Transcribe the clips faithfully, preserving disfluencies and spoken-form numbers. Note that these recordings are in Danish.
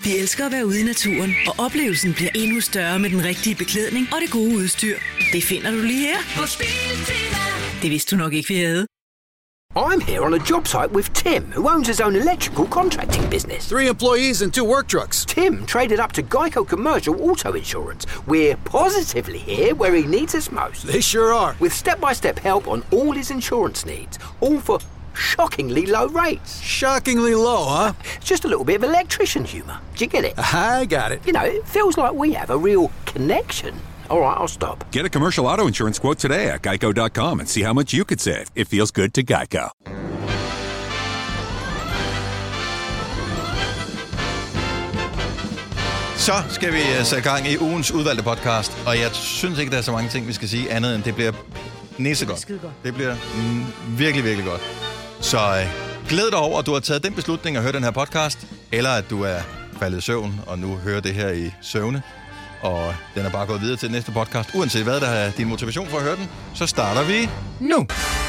Vi elsker at være ude i naturen, og oplevelsen bliver endnu større med den rigtige beklædning og det gode udstyr. Det finder du lige her hos Biltema. Det vidste du nok ikke, vi havde. I'm here on a job site with Tim, who owns his own electrical contracting business. Three employees and two work trucks. Tim traded up to Geico Commercial Auto Insurance. We're positively here where he needs us most. They sure are. With step-by-step help on all his insurance needs, all for shockingly low rates. Shockingly low, huh? It's just a little bit of electrician humour. Do you get it? I got it. You know, it feels like we have a real connection. All right, I'll stop. Get a commercial auto insurance quote today at geico dot com and see how much you could save. It feels good to Geico. Så skal vi sætte gang i ugens udvalgte podcast, og jeg synes ikke, der er så mange ting, vi skal sige andet, end det bliver næsegodt. Det bliver mm, virkelig, virkelig godt. Så øh, glæd dig over, at du har taget den beslutning at høre den her podcast, eller at du er faldet i søvn, og nu hører det her i søvne, og den er bare gået videre til den næste podcast. Uanset hvad der er din motivation for at høre den, så starter vi nu.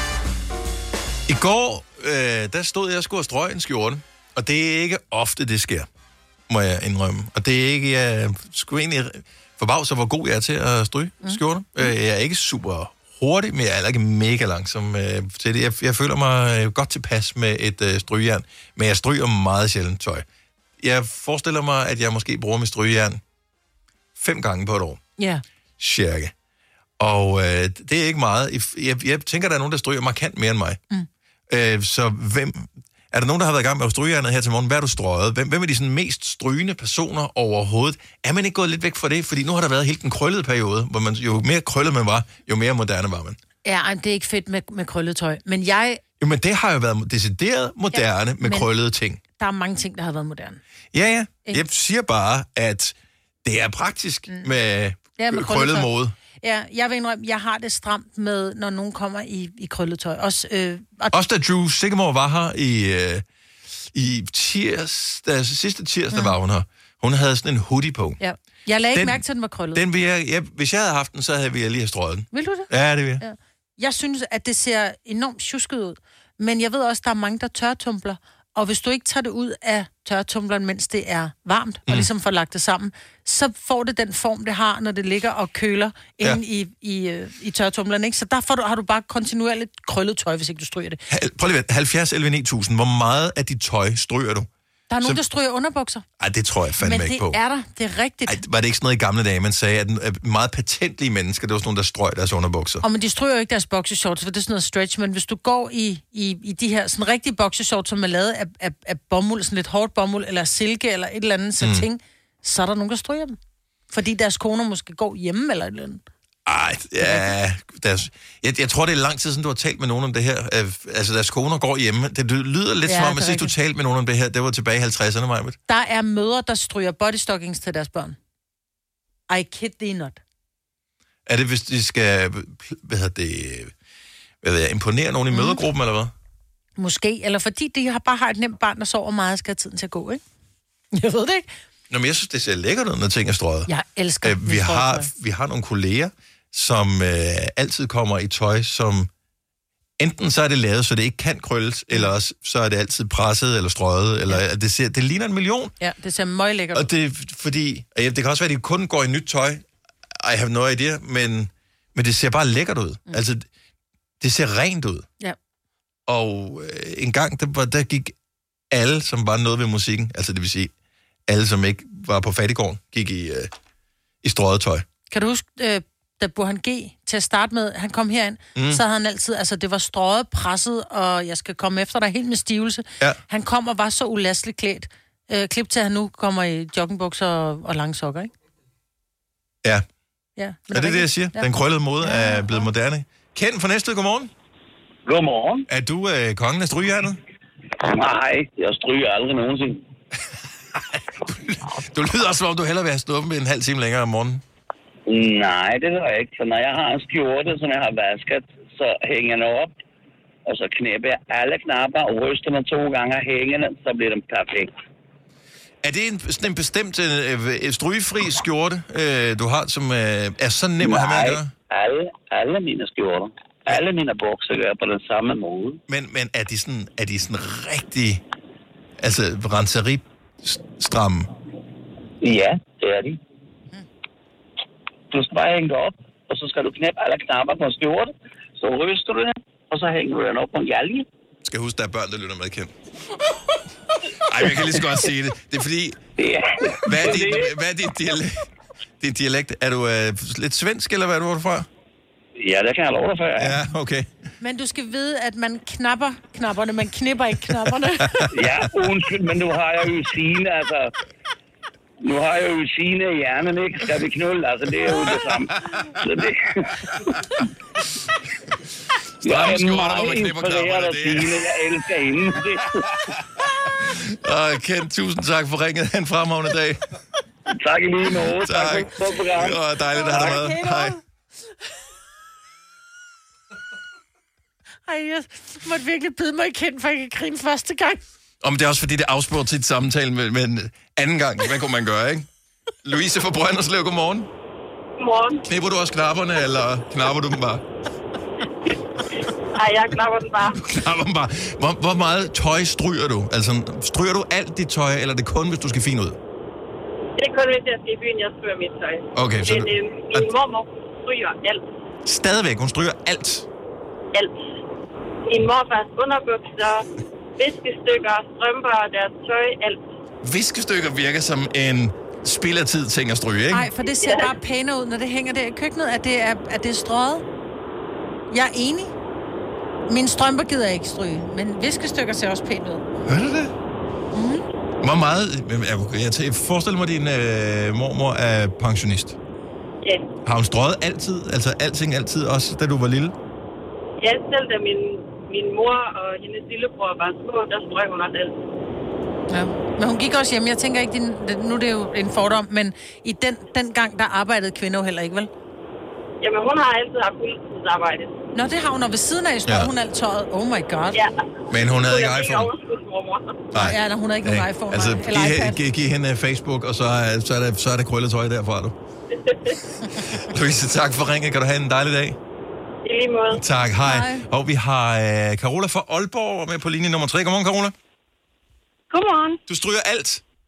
I går, øh, der stod jeg og skulle strøge en skjorte, og det er ikke ofte, det sker, må jeg indrømme. Og det er ikke, jeg skulle egentlig forbavse, hvor god jeg er til at stryge mm. skjorter. Mm. Jeg er ikke super hurtig, men jeg er heller ikke mega langsom øh, til det. Jeg, jeg føler mig godt tilpas med et øh, strygejern, men jeg stryger meget sjældent tøj. Jeg forestiller mig, at jeg måske bruger mit strygejern fem gange på et år. Ja. Yeah. Cirka. Og øh, det er ikke meget. Jeg, jeg tænker, der er nogen, der stryger markant mere end mig. Mm. Øh, så hvem... Er der nogen, der har været i gang med at strygejernet her til morgen? Hvad er du strøget? Hvem, hvem er de sådan mest strygende personer overhovedet? Er man ikke gået lidt væk fra det? Fordi nu har der været helt en krøllet periode, hvor man, jo mere krøllet man var, jo mere moderne var man. Ja, det er ikke fedt med, med krøllet tøj. Men jeg... Jo, men det har jo været decideret moderne ja, med krøllede ting. Der er mange ting, der har været moderne. Ja, ja. Ikke? Jeg siger bare, at det er praktisk mm. med, ja, med krøllet mode. Ja, jeg vil indrømme, jeg har det stramt med, når nogen kommer i, i krøllet tøj. Også, øh, og... Også da Drew Sigamore var her i, øh, i tirsdag, sidste tirsdag mm. var hun her. Hun havde sådan en hoodie på. Ja. Jeg lagde ikke den, mærke til, at den var krøllet. Den vil jeg, jeg, hvis jeg havde haft den, så havde vi lige have strøget den. Vil du det? Ja, det vil jeg. Ja. Jeg synes, at det ser enormt tjusket ud. Men jeg ved også, at der er mange, der tørretumbler. Og hvis du ikke tager det ud af tørretumbleren, mens det er varmt, mm. og ligesom får lagt det sammen, så får det den form, det har, når det ligger og køler ja. inde i, i, i tørretumbleren, ikke? Så derfor har du bare kontinuerligt krøllet tøj, hvis ikke du stryger det. Prøv lige at halvfjerds elleve ni tusind. Hvor meget af dit tøj stryger du? Der er nogen, så... der stryger underbukser. Ej, det tror jeg fandme ikke på. Men det er der. Det er rigtigt. Ej, var det ikke sådan noget i gamle dage, man sagde, at meget patentlige mennesker, det var sådan nogle, der strøg deres underbukser? Og men de stryger jo ikke deres boxershorts, for det er sådan noget stretch, men hvis du går i, i, i de her sådan rigtige boxershorts, som er lavet af, af, af bomuld, sådan lidt hårdt bomuld, eller silke, eller et eller andet satin, mm. så er der nogen, der stryger dem. Fordi deres koner måske går hjemme, eller et eller andet. Ej, ja, deres, jeg, jeg tror, det er lang tid siden, du har talt med nogen om det her. Altså, deres koner går hjemme. Det lyder lidt ja, som om, at sidst du talte med nogen om det her, det var tilbage i halvtredserne, Maja. Der er mødre, der stryger bodystockings til deres børn. I kid thee not. Er det, hvis de skal, hvad hedder det, hvad ved jeg, imponere nogen i mm. mødergruppen, eller hvad? Måske, eller fordi de har bare har et nemt barn, der sover meget, og skal have tiden til at gå, ikke? Jeg ved det ikke. Nå, men jeg synes, det ser lækkert ud, når ting er strøget. Jeg elsker øh, vi har Vi har nogle kolleger, som øh, altid kommer i tøj, som enten så er det lavet, så det ikke kan krølles, eller også så er det altid presset eller strøget, eller ja. det, ser, det ligner en million. Ja, det ser meget lækkert ud. Og det fordi, ja, det kan også være, at de kun går i nyt tøj, I have no idea, men, men det ser bare lækkert ud. Mm. Altså, det ser rent ud. Ja. Og øh, en gang, der, der gik alle, som var noget ved musikken, altså det vil sige, alle, som ikke var på fattiggården, gik i, øh, i strøget tøj. Kan du huske, øh, da Burhan G. til at starte med, han kom herind, mm. så havde han altid, altså det var strøget, presset, og jeg skal komme efter dig helt med stivelse. Ja. Han kom og var så ulasteligt klædt. Øh, klip til, at han nu kommer i joggingbukser og, og lange sokker, ikke? Ja. Ja, er det det, jeg siger? Ja. Den krøllede mode ja. er blevet moderne. Ken fra Næstved, godmorgen. Godmorgen. Er du øh, kongen af strygejernet? Nej, jeg stryger aldrig nogensinde. Du lyder også, som om du hellere vil have stået op med en halv time længere om morgenen. Nej, det gør jeg ikke. For når jeg har en skjorte, som jeg har vasket, så hænger den op. Og så knæpper jeg alle knapper og ryster den to gange og hænger den, så bliver den perfekt. Er det en, sådan en bestemt øh, strygefri skjorte, øh, du har, som øh, er så nem at have med at gøre? Nej, alle, alle mine skjorter. Alle mine bukser gør på den samme måde. Men, men er de sådan, er de sådan rigtig, altså renseri stramme? Ja, det er de. Du skal bare hænge det op, og så skal du knæppe alle knapper på en skjorte, så ryster du den, og så hænger du den op på en galge. Skal huske, der er børn, der lytter med, Ken. Ej, jeg kan lige så godt sige det. Det er fordi... Ja. Hvad er dit, hvad er dit dialekt? Din dialekt? Er du øh, lidt svensk, eller hvad er du fra? Ja, det kan jeg love dig for, ja. Ja, okay. Men du skal vide, at man knapper knapperne, man knipper ikke knapperne. Ja, undskyld, men nu har jeg jo Signe, altså... Nu har jeg jo Signe i hjernen, ikke? Skal vi knulle? Altså, det er jo det samme. Så det... Jeg er meget inspireret af Signe. Jeg elsker hende. Og Ken, tusind tak for ringet. Ha' en fremragende dag. Tak i lige måde. Tak. Tak for programmet. Det var dejligt at have dig med. Hej. Ej, jeg måtte virkelig bide mig i Ken, for jeg kan grine første gang. Og det er også fordi, det afsporer til et samtale, men, men anden gang, hvad kunne man gøre, ikke? Louise fra Brønderslev, godmorgen. Godmorgen. Knipper du også knapperne, eller knapper du dem bare? Nej, jeg knapper den bare. Knapper dem bare. Hvor, hvor meget tøj stryger du? Altså, stryger du alt dit tøj, eller er det kun, hvis du skal fint ud? Det er kun, hvis jeg skal i byen, jeg stryger mit tøj. Okay, så Men du... øh, min mormor stryger alt. Stadigvæk, hun stryger alt? Alt. Min morfars underbukser, viskestykker, strømper, deres tøj, alt. Viskestykker virker som en spild af tid ting at stryge, ikke? Nej, for det ser bare pænere ud, når det hænger der i køkkenet, at det er, at det er strøget. Jeg er enig. Mine strømper gider jeg ikke stryge, men viskestykker ser også pænt ud. Hør du det? Mm. Hvor meget... Jeg forestiller mig, at din øh, mormor er pensionist. Ja. Har hun strøget altid? Altså alting altid, også da du var lille? Ja, selv da min, min mor og hendes lillebror var små, der strøg hun også alt. Ja. Men hun gik også hjem. Jeg tænker ikke, din, nu er det jo en fordom, men i den, den gang, der arbejdede kvinder jo heller ikke, vel? Jamen, hun har altid haft fuldtidsarbejde. Nå, det har hun, og ved siden af strøg ja. hun alt tøjet. Oh my god. Ja. Men hun havde ikke iPhone? Nej, ja, nej, hun havde ikke nogen iPhone. Altså, nej, eller giv, iPad. giv, giv hende Facebook, og så er, så er det, så er det krølletøj derfra, du. Louise, tak for ringet. Kan du have en dejlig dag? I lige måde. Tak, hej. hej. Og vi har uh, Carola fra Aalborg med på linje nummer tre. Godmorgen, Carola. Godmorgen. Du stryger alt?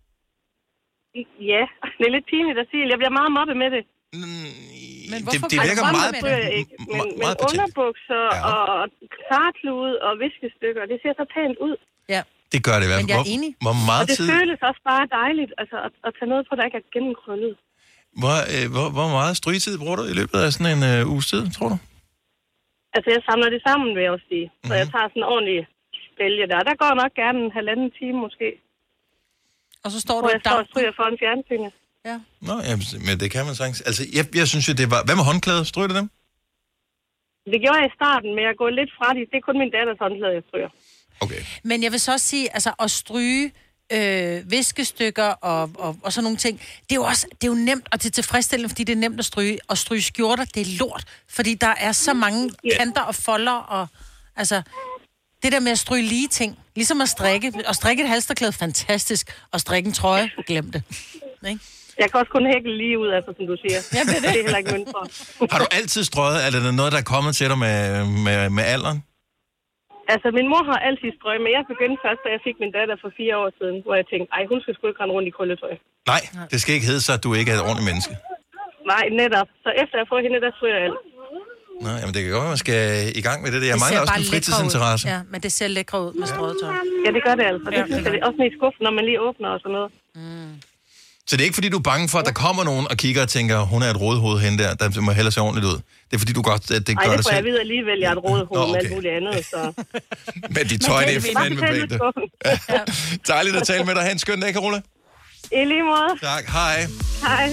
Ja, det er lidt pinligt at sige. Jeg bliver meget mobbet med det. Mm, men det, det virker altså, meget... Ikke, men, me- men meget underbukser ja. og karklude og viskestykker, det ser så pænt ud. Ja. Det gør det i hvert fald. Men jeg er enig. Hvor, hvor meget og det tid... føles også bare dejligt altså, at, at tage noget på, der ikke er gennemkrøllet. Hvor, øh, hvor, hvor meget strygetid bruger du i løbet af sådan en øh, uges tid, tror du? Altså, jeg samler det sammen, vil jeg også sige. Så mm-hmm. jeg tager sådan en ordentlig bælge der. Der går nok gerne en halvanden time, måske. Og så står du og jeg står og stryger for en fjernsynet. Ja. Nå, ja, men det kan man sagtens. Altså, jeg, jeg synes jo, det var... Hvad med håndklæder? Stryger du dem? Det gjorde jeg i starten, men jeg går lidt fra det. Det er kun min datters håndklæder, jeg stryger. Okay. Men jeg vil så også sige, altså at stryge øh, viskestykker og, og, og sådan nogle ting, det er jo også det er jo nemt, og det er tilfredsstillende, fordi det er nemt at stryge. Og stryge skjorter, det er lort, fordi der er så mange kanter og folder, og altså... Det der med at stryge lige ting, ligesom at strikke, og strikke et halsterklæde, fantastisk, og strikke en trøje, glem det. Ikke? Jeg kan også kun hækle lige ud, altså, som du siger. Ja, det, er det. det er heller ikke mønstre. Har du altid strøget? Er det noget, der er kommet til dig med, med, med alderen? Altså, min mor har altid strøget, men jeg begyndte først, da jeg fik min datter for fire år siden, hvor jeg tænkte, ej, hun skal sgu ikke rende rundt i krølletøj. Nej, det skal ikke hedde så, at du ikke er et ordentligt menneske. Nej, netop. Så efter jeg får hende, der stryger alt. Nå, jamen det kan godt være, man skal i gang med det. Jeg det mangler også en fritidsinteresse. Ja, men det ser lækre ud med strøget tøj. Ja, det gør det altså. Det ja, synes jeg det er også ned i skuffen, når man lige åbner og sådan noget. Mm. Så det er ikke fordi, du er bange for, at der kommer nogen og kigger og tænker, hun er et rådehoved hende der, der må hellere se ordentligt ud. Det er fordi, du godt at det Ej, gør det det får selv. jeg videre alligevel, jeg er et rådehoved Nå, okay. med alt muligt andet, så... Men de tøj, det er fandme pænt. Ja. Dejligt at tale med dig. Ha' en skøn dag, Carola. I lige måde. Tak, hej. Hej.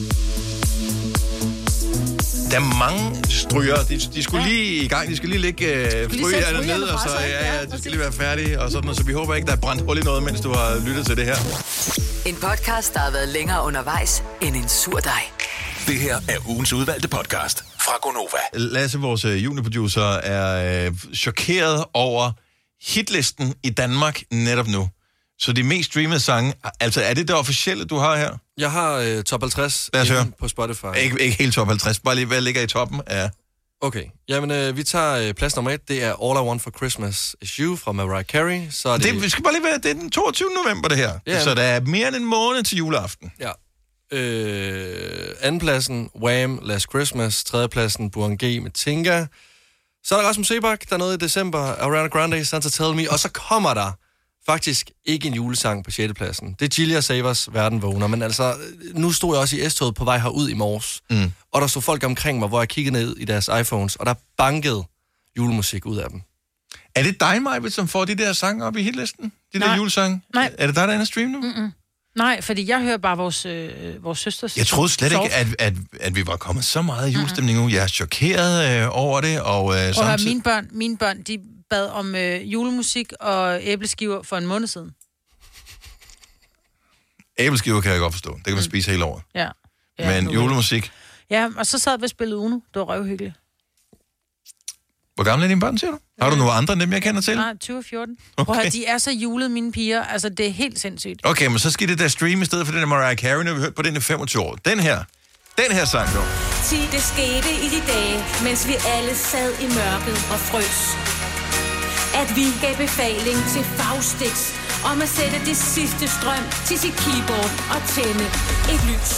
Der er mange stryger. De, de skulle ja. lige i gang. De skal lige ligge øh, strygerne ned, og så ja, ja, de skal lige være færdige og sådan noget. Så vi håber ikke, der er brændt hul i noget, mens du har lyttet til det her. En podcast, der har været længere undervejs end en sur dej. Det her er ugens udvalgte podcast fra Gonova. Lasse, vores uh, juniorproducer, er uh, chokeret over hitlisten i Danmark netop nu. Så de mest streamede sange, altså er det det officielle, du har her? Jeg har øh, top halvtreds på Spotify. Ikke, ikke helt top halvtreds, bare lige hvad ligger i toppen af... Okay, jamen øh, vi tager øh, plads nummer et, det er All I Want for Christmas Is You fra Mariah Carey. Så er det... det... Vi skal bare lige være, det er den toogtyvende november det her, yeah. Så der er mere end en måned til juleaften. Ja, Øh, andenpladsen, Wham! Last Christmas. Tredjepladsen, Burhan G med Tinga. Så er der Rasmus Sebak, der er noget i december. Ariana Grande, Santa Tell Me. Og så kommer der faktisk ikke en julesang på sjette pladsen. Det er Gilia Savers Verden Vågner. Men altså, nu stod jeg også i S-toget på vej herud i morges. Mm. Og der stod folk omkring mig, hvor jeg kiggede ned i deres iPhones. Og der bankede julemusik ud af dem. Er det dig, Majbet, som får de der sange op i hitlisten? De Nej. der julesange? Nej. Er det dig, der er inde at streame nu? Mm-mm. Nej, fordi jeg hører bare vores, øh, vores søsters... Jeg troede slet sov. ikke, at, at, at vi var kommet så meget i julestemning nu. Jeg er chokeret øh, over det, og øh, Og samtidig... mine børn, mine børn, de bad om øh, julemusik og æbleskiver for en måned siden. Æbleskiver kan jeg godt forstå. Det kan man spise hele året. Ja. ja Men julemusik... Ja, og så sad vi og spillede Uno. Det var røvhyggeligt. Hvor gamle er dine børn, siger du? Har du nogle andre end dem, jeg kender til? Nej, tyve og fjorten. Okay. Prøv at høre, de er så julede, mine piger. Altså, det er helt sindssygt. Okay, men så skal det der stream i stedet for den der Mariah Carey, når vi hørte på den i femogtyve år. Den her. Den her sang, nu. Ti, det skete i de dage, mens vi alle sad i mørket og frøs. At vi gav befaling til Faustix om at sætte det sidste strøm til sit keyboard og tænde et lys.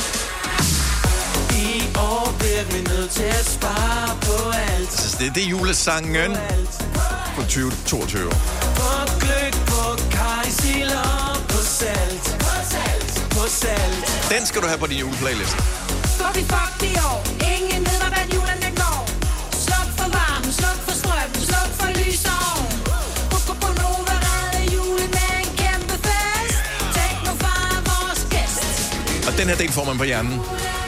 I år bliver vi nødt til at spare på alt. Så det, det er julesangen på tyve toogtyve. På gløk, på kajsild og på salt. På salt. På salt. Den skal du have på din juleplaylist. For vi fucked i år. Ingen ved, hvordan julen den går. Sluk for varmen, sluk for strømmen, sluk for lys og ovn. Husk på Nova, redde julen med en kæmpe fest. Teknofar er vores gæst. Og den her del får man på hjernen.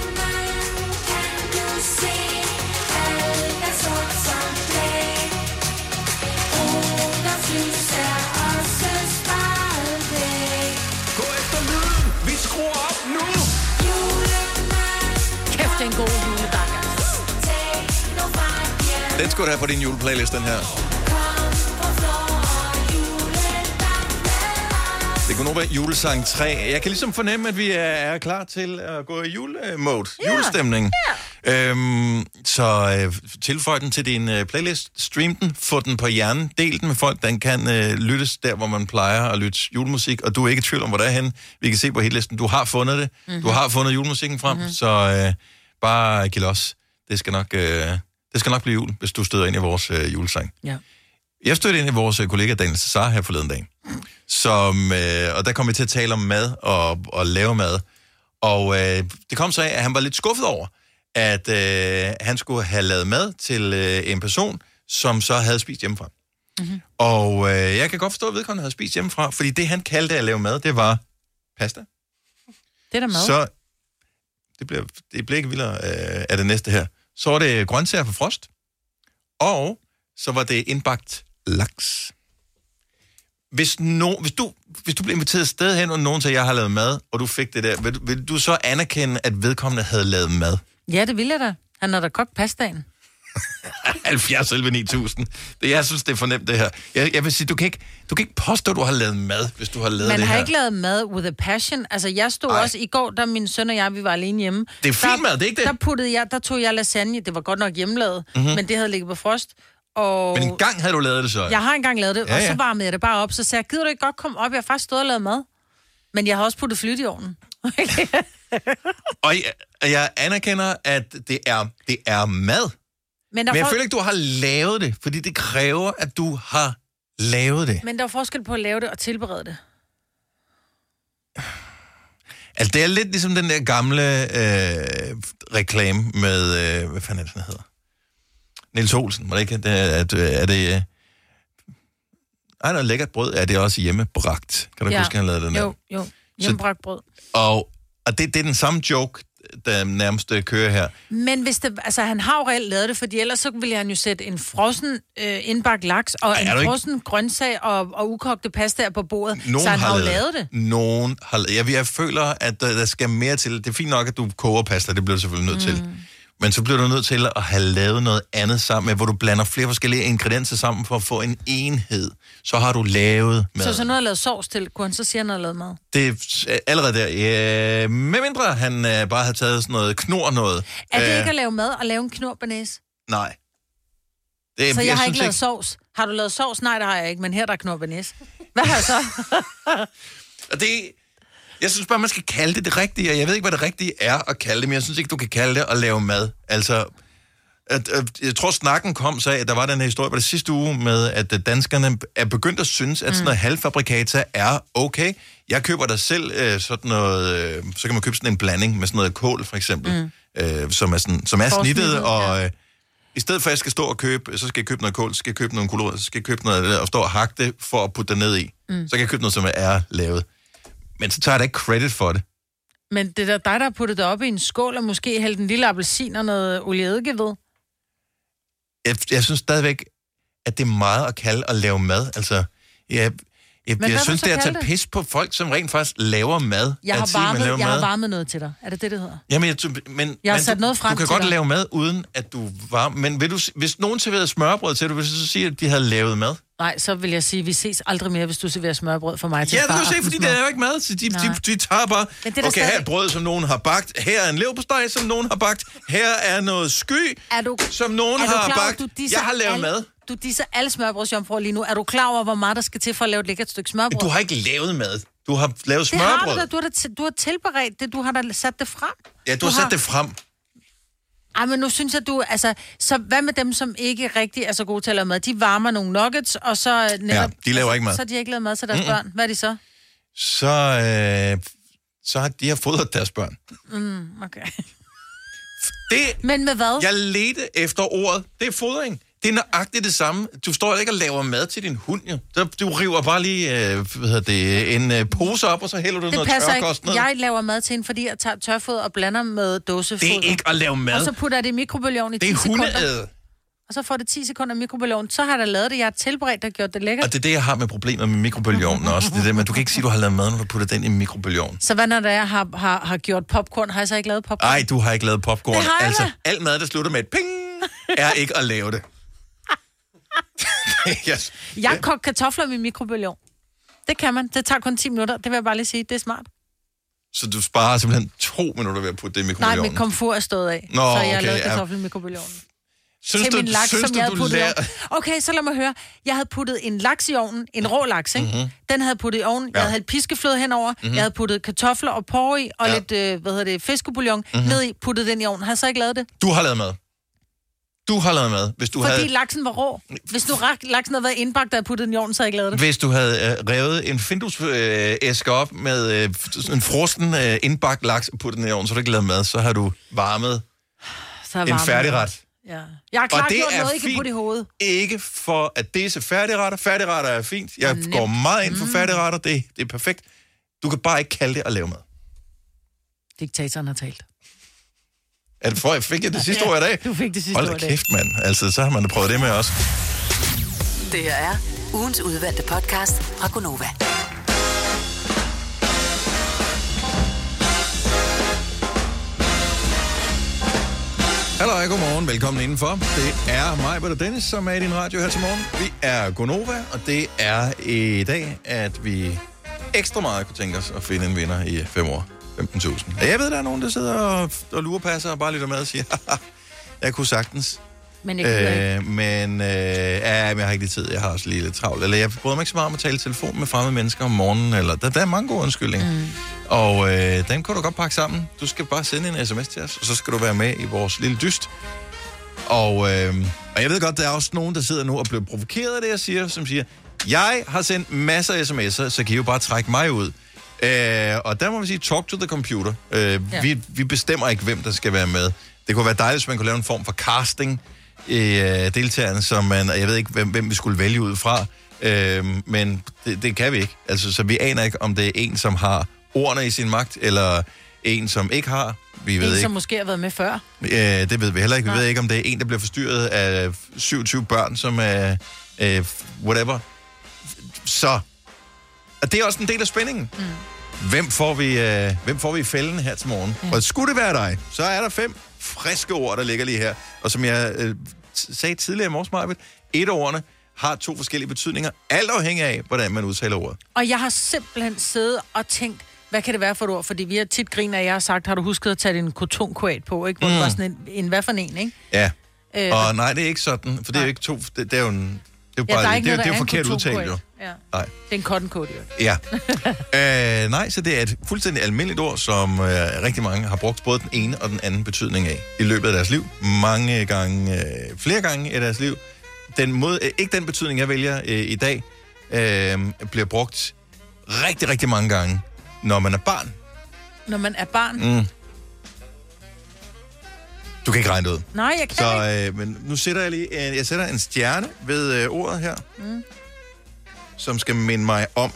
Kæft, det er en god juledag. Den skal du have på din juleplaylist, den her. Det kunne nu være julesang tre. Jeg kan ligesom fornemme, at vi er, er klar til at gå i julemode. Yeah. Julestemning. Yeah. Øhm, så øh, tilføj den til din øh, playlist. Stream den. Få den på hjernen. Del den med folk. Den kan øh, lyttes der, hvor man plejer at lytte julemusik. Og du er ikke i tvivl om, hvor der er henne. Vi kan se på hitlisten. Du har fundet det. Mm-hmm. Du har fundet julemusikken frem. Mm-hmm. Så øh, bare giv los. Det skal nok, øh, det skal nok blive jul, hvis du støder ind i vores øh, julesang. Ja. Jeg stødte ind i vores kollega Daniel Cesar her forleden dag. Som, øh, og der kom vi til at tale om mad og, og lave mad. Og øh, det kom så af, at han var lidt skuffet over, at øh, han skulle have lavet mad til øh, en person, som så havde spist hjemmefra. Mm-hmm. Og øh, jeg kan godt forstå, at vedkommende havde spist hjemmefra, fordi det, han kaldte at lave mad, det var pasta. Det er der mad. Så det bliver, det bliver ikke vildere øh, af det næste her. Så var det grøntsager på frost, og så var det indbagt laks. Hvis, no, hvis, du, hvis du blev inviteret et sted hen, og nogen sagde, jeg har lavet mad, og du fik det der, vil, vil du så anerkende, at vedkommende havde lavet mad? Ja, det ville jeg da. Han har da kogt pastaen. halvfjerds elleve ni tusind. Det, jeg synes, det er fornemt, det her. Jeg, jeg vil sige, du kan, ikke, du kan ikke påstå, at du har lavet mad, hvis du har lavet Man det her. Man har ikke lavet mad with a passion. Altså, jeg stod Ej. også i går, da min søn og jeg, vi var alene hjemme. Det er fint der, mad, det er ikke det? Der, puttede jeg, der tog jeg lasagne. Det var godt nok hjemmelavet, mm-hmm. men det havde ligget på frost. Og men en gang havde du lavet det så? Jeg har engang lavet det, ja, og ja. så varmede jeg det bare op. Så sagde jeg, gider du ikke godt komme op? Jeg har faktisk stået og lavet mad. Men jeg har også puttet flyt i ovnen. Og jeg, jeg anerkender, at det er, det er mad. Men, men jeg for... føler ikke, du har lavet det, fordi det kræver, at du har lavet det. Men der er forskel på at lave det og tilberede det. Altså, det er lidt ligesom den der gamle øh, reklame med, øh, hvad fanden er det, den hedder? Niels Olsen, var det ikke? Det er, at, er det... Øh... Ej, noget lækkert brød, er det også hjemmebragt. Kan du ja. huske, at han lavede den der? Jo, jo. Hjemmebragt brød. Så, og og det, det er den samme joke, der nærmest kører her. Men hvis det, altså, han har jo reelt lavet det, fordi ellers så ville han jo sætte en frossen øh, indbagt laks og Ej, en frossen ikke... grøntsag og, og ukogte pastaer på bordet. Nogen så han har jo lavet, lavet det. Nogen har lavet jeg, jeg føler, at der, der skal mere til. Det er fint nok, at du koger pasta, det bliver du selvfølgelig nødt mm. til. Men så bliver du nødt til at have lavet noget andet sammen med, hvor du blander flere forskellige ingredienser sammen for at få en enhed. Så har du lavet mad. Så så noget at lave sovs til, kunne han så sige, at han har lavet mad? Det er allerede der. Ja, med mindre han uh, bare har taget sådan noget knor noget. Er det uh, ikke at lave mad og lave en knor banæs? Nej. Det, så jeg, jeg har ikke lavet ikke... sovs. Har du lavet sovs? Nej, det har jeg ikke, men her der er knor banæs. Hvad har jeg så? det, Jeg synes bare, man skal kalde det det rigtige, og jeg ved ikke, hvad det rigtige er at kalde det, men jeg synes ikke, du kan kalde det at lave mad. Altså, at, at, jeg tror, snakken kom så af, at der var den her historie på det sidste uge med, at danskerne er begyndt at synes, at sådan noget mm. halvfabrikata er okay. Jeg køber der selv øh, sådan noget, øh, så kan man købe sådan en blanding med sådan noget kål, for eksempel, mm. øh, som er, sådan, som er snittet, og øh, i stedet for, at jeg skal stå og købe, så skal jeg købe noget kål, så skal jeg købe noget gulerod, så skal jeg købe noget der, og stå og hakke det for at putte det ned i. Mm. Så kan jeg købe noget, som er lavet. Men så tager jeg da ikke credit for det. Men det er dig, der har puttet det op i en skål, og måske hældt en lille appelsin og noget olieeddike ved. Jeg, jeg synes stadigvæk, at det er meget at kalde at lave mad. Altså, jeg, jeg, jeg synes, det er at tage pis på folk, som rent faktisk laver mad. Jeg har, sige, varmet, jeg mad. har varmet noget til dig. Er det det, det hedder? Jamen, jeg, men, jeg har men sat du, noget frem du kan til godt dig. lave mad, uden at du varmer. Men vil du, hvis nogen serverede smørbrød til dig, vil du så sige, at de havde lavet mad? Nej, så vil jeg sige, at vi ses aldrig mere, hvis du serverer smørbrød for mig til ja, det kan du se, fordi det er jo ikke mad. Så de, de, de tager bare, okay, stadig... her er et brød, som nogen har bagt. Her er en leverpostej, som nogen har bagt. Her er noget sky, er du, som nogen har klar, bagt. Jeg har lavet alle, mad. Du disser alle smørbrødsjomfruer lige nu. Er du klar over, hvor meget der skal til for at lave et lækkert stykke smørbrød? Du har ikke lavet mad. Du har lavet det smørbrød. Det har du da. Du har, da, du har tilberedt det. Du har da sat det frem. Ja, du, du har sat har... det frem. Ej, men nu synes jeg, du... Altså, så hvad med dem, som ikke rigtig er så gode til at lave mad? De varmer nogle nuggets, og så... Netop, ja, de laver altså, ikke mad. Så har de ikke lavet mad til deres Mm-mm. børn. Hvad er de så? Så, øh, så har de har fodret deres børn. Mm, okay. Det, men med hvad? Jeg ledte efter ordet. Det er fodring. Det er nøjagtigt det samme. Du står ikke og laver mad til din hund, jo. Du river bare lige øh, hvad hedder det, en øh, pose op, og så hælder du det noget tørkost ned. Jeg laver mad til hende, fordi jeg tager tørfoder og blander med dåsefoder. Det er ikke at lave mad. Og så putter jeg det i mikrobølgeovnen i ti sekunder. Det er hundeæde. Og så får det ti sekunder i mikrobølgeovnen. Så har jeg da lavet det. Jeg har tilberedt og gjort det lækkert. Og det er det, jeg har med problemer med mikrobølgeovnen også. Det er det, men du kan ikke sige, du har lavet mad, når du putter den i mikrobølgeovnen. Så hvad når der jeg har, har, har gjort popcorn? Har jeg så ikke lavet popcorn? Nej, du har ikke lavet popcorn. Det har jeg altså, da. alt mad, der slutter med et ping, er ikke at lave det. yes. Jeg koger kartofler i min mikrobølgeovn. Det kan man. Det tager kun ti minutter. Det vil jeg bare lige sige. Det er smart. Så du sparer simpelthen to minutter ved at putte det i mikrobølgeovnen? Nej, mit komfur er stået af. Nå, så jeg har okay, lavet ja. kartofler i mikrobølgeovnen. Synes til du, min laks, synes som du, jeg havde du puttet lærer... i ovnen. Okay, så lad mig høre. Jeg havde puttet en laks i ovnen. En rå laks, ikke? Mm-hmm. Den havde jeg puttet i ovnen. Jeg Ja. havde hældt piskefløde henover. Mhm. Jeg havde puttet kartofler og porre i, og Ja. lidt, øh, hvad hedder det, fiskebouillon Mhm. ned i. Puttet den i ovnen. Har jeg så ikke lavet det? Du har lavet mad. Du har lavet mad. Hvis du Fordi havde... laksen var rå. Hvis nu rak- laksen havde været indbagt, da jeg puttede den i ovnen, så havde jeg ikke lavet det. Hvis du havde øh, revet en Findus-æske op med øh, sådan en frosten øh, indbagt laks og puttet den i ovnen, så har du ikke lavet mad, så har du varmet Så er en varmet. færdigret. Ja. Jeg har klart Og det gjort er noget, I kan fint. putte i hovedet. Ikke for at det er færdigretter. Færdigretter er fint. Jeg Nemt. går meget ind for Mm. færdigretter. Det, det er perfekt. Du kan bare ikke kalde det at lave mad. Diktatoren har talt. Er det for, jeg fik jeg det sidste ord i dag? Du fik det sidste Hold ord i da dag. kæft, mand. Altså, så har man da prøvet det med også. Det her er ugens udvalgte podcast fra Gonova. Hallo, godmorgen. Velkommen indenfor. Det er mig, Bette Dennis, som er i din radio her til morgen. Vi er Gonova, og det er i dag, at vi ekstra meget kunne tænke os at finde en vinder i fem år. femten tusind. Jeg ved, der er nogen, der sidder og, og lurepasser og bare lytter med og siger, haha, jeg kunne sagtens. Men jeg gider øh, Men øh, ja, men jeg har ikke lige tid. Jeg har også lige lidt travlt. Eller jeg bryder mig ikke så meget om at tale telefon med fremmede mennesker om morgenen. Eller, der, der er mange gode undskyldninger. Mm. Og øh, den kan du godt pakke sammen. Du skal bare sende en sms til os, og så skal du være med i vores lille dyst. Og, øh, og jeg ved godt, der er også nogen, der sidder nu og bliver provokeret af det, jeg siger, som siger, jeg har sendt masser af sms'er, så kan I jo bare trække mig ud. Øh, og der må vi sige, talk to the computer. Øh, ja. vi, vi bestemmer ikke, hvem der skal være med. Det kunne være dejligt, hvis man kunne lave en form for casting i øh, deltagerne, som man, og jeg ved ikke, hvem, hvem vi skulle vælge ud fra, øh, men det, det kan vi ikke. Altså, så vi aner ikke, om det er en, som har ordene i sin magt, eller en, som ikke har. Vi ved En, ikke. som måske har været med før. Øh, det ved vi heller ikke. Vi Nej. ved ikke, om det er en, der bliver forstyrret af syvogtyve børn, som er øh, whatever. Så. Og det er også en del af spændingen. Mm. Hvem får vi, øh, hvem får vi i fælden her til morgen? Mm. Og skulle det være dig, så er der fem friske ord, der ligger lige her. Og som jeg øh, sagde tidligere i morges, Marvitt, et af ordene har to forskellige betydninger, alt afhængig af, hvordan man udtaler ordet. Og jeg har simpelthen siddet og tænkt, hvad kan det være for et ord? Fordi vi har tit griner, at jeg har sagt, har du husket at tage din kotonkoat på, ikke? Hvor mm. det var sådan en, en, hvad for en, ikke? Ja, Øh, og nej, det er ikke sådan, for det er jo ikke to, det, det er jo en, det er jo Ja, bare, der er ikke det, er, noget, det er der jo er en forkert udtalt, jo. kotonkoat. Ja. Nej. Det er en cotton coat, jo. Ja. øh, nej, så det er et fuldstændig almindeligt ord, som øh, rigtig mange har brugt både den ene og den anden betydning af i løbet af deres liv. Mange gange, øh, flere gange i deres liv. Den måde, øh, ikke den betydning, jeg vælger øh, i dag, øh, bliver brugt rigtig, rigtig mange gange, når man er barn. Når man er barn? Mm. Du kan ikke regne det ud. Nej, jeg kan så, ikke. Øh, men nu sætter jeg lige en, jeg sætter en stjerne ved øh, ordet her, Mm. som skal minde mig om,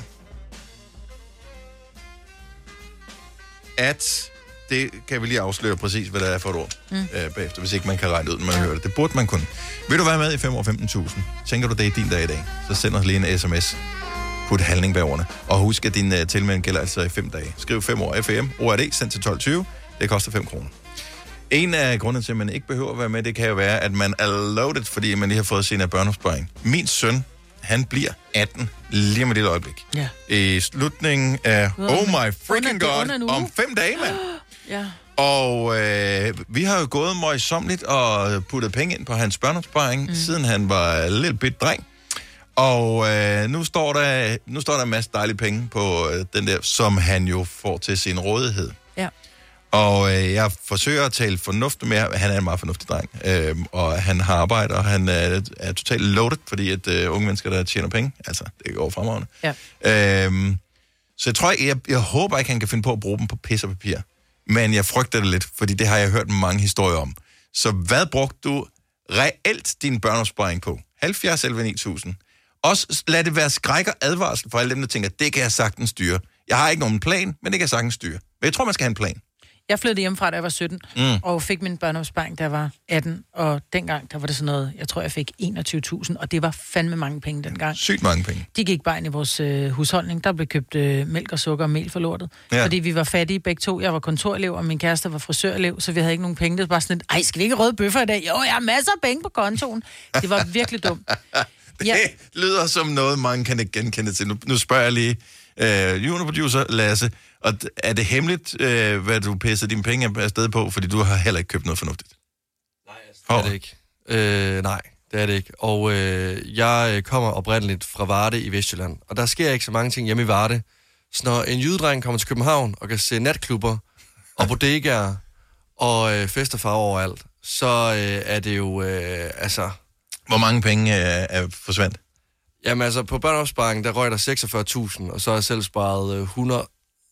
at det kan vi lige afsløre præcis, hvad det er for et ord mm. øh, bagefter, hvis ikke man kan regne ud, når man hører det. Det burde man kunne. Vil du være med i fem år femten tusind? Tænker du det er din dag i dag? Så send os lige en sms. Put handling bag ordene. Og husk, at din uh, tilmelding gælder altså i fem dage. Skriv fem år F M, O R D, send til tolv tyve. Det koster fem kroner. En af grundene til, at man ikke behøver at være med, det kan jo være, at man er loaded, fordi man lige har fået sin børneopsparing. Min søn, han bliver atten lige om et lille øjeblik. Ja. I slutningen af, oh my freaking god, om fem dage, mand. Ja. Og øh, vi har jo gået møjsommeligt og puttet penge ind på hans børneopsparing, mm. siden han var en lille bit dreng. Og øh, nu, står der, nu står der en masse dejlige penge på øh, den der, som han jo får til sin rådighed. Ja. Og øh, jeg forsøger at tale fornuft med ham. Han er en meget fornuftig dreng. Øh, og han har arbejde, og han er, er totalt loaded, fordi at øh, unge mennesker, der tjener penge, altså, det går fremragende. Ja. Øh, så jeg tror ikke, jeg, jeg håber ikke, han kan finde på at bruge dem på pis og papir. Men jeg frygter det lidt, fordi det har jeg hørt mange historier om. Så hvad brugte du reelt din børneopsparing på? halvfjerds elleve ni tusind. Også lad det være skræk og advarsel for alle dem, der tænker, det kan jeg sagtens styre. Jeg har ikke nogen plan, men det kan jeg sagtens styre. Men jeg tror, man skal have en plan. Jeg flyttede hjemmefra, da jeg var sytten, mm. og fik min børneopsparing, da jeg var atten. Og dengang, der var det sådan noget, jeg tror, jeg fik enogtyve tusind, og det var fandme mange penge dengang. Sygt mange penge. De gik bare ind i vores øh, husholdning. Der blev købt øh, mælk og sukker og mel for lortet. Ja. Fordi vi var fattige begge to. Jeg var kontorelev, og min kæreste var frisørelev, så vi havde ikke nogen penge. Det var bare sådan et, ej, skal vi ikke røde bøffer i dag? Jo, jeg har masser af penge på kontoen. Det var virkelig dumt. Det ja. lyder som noget, mange kan ikke genkende til. Nu, nu spørger jeg lige øh, juniorproducer Lasse, og er det hemmeligt, øh, hvad du pisser dine penge afsted på, fordi du har heller ikke købt noget fornuftigt? Nej, det er det ikke. Øh, nej, det er det ikke. Og øh, jeg kommer oprindeligt fra Varde i Vestjylland, og der sker ikke så mange ting hjemme i Varde. Så når en jydedreng kommer til København og kan se natklubber og bodegaer og øh, fest og farver overalt, så øh, er det jo, øh, altså... Hvor mange penge er, er forsvandt? Jamen altså, på børneopsparingen, der røg der seksogfyrre tusind, og så har jeg selv sparet øh, hundrede...